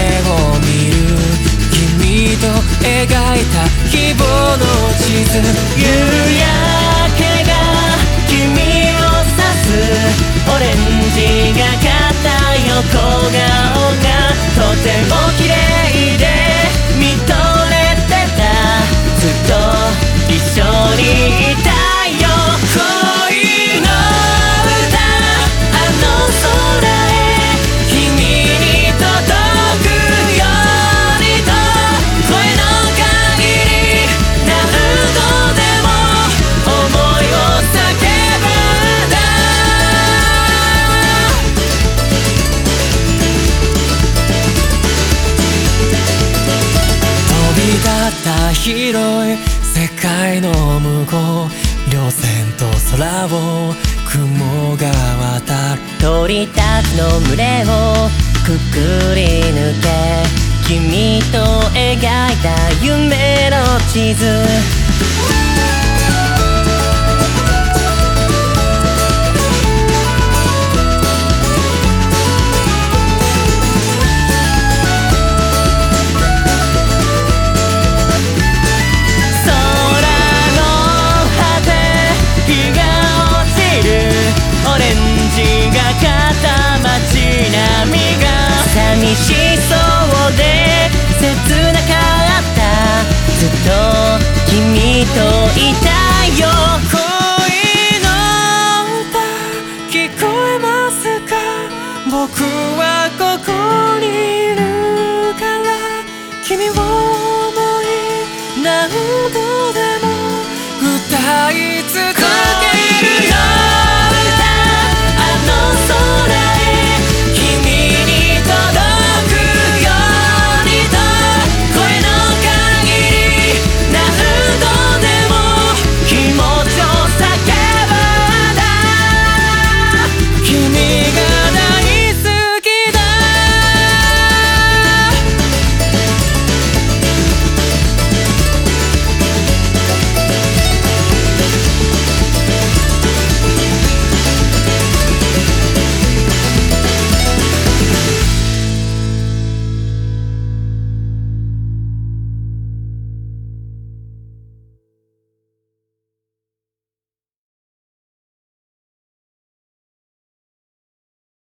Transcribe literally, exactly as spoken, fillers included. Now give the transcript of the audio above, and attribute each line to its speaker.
Speaker 1: を見る君と描いた希望の地図。夕焼けが君を指すオレンジがかった横顔がとても綺麗で見とれてた。ずっと一緒にいたよ。恋の歌あの空へ君に届くようにと声の限り何度でも思いを叫ぶんだ。飛び立った広い世界の向こう、稜線と空を雲が渡る。鳥たちの群れをくくり抜け君と描いた夢の地図。オレンジがかった街並みが寂しそうで切なかった。ずっと君といたよ。恋の歌聞こえますか？僕はここにいるから君を思い何度でも歌い続ける。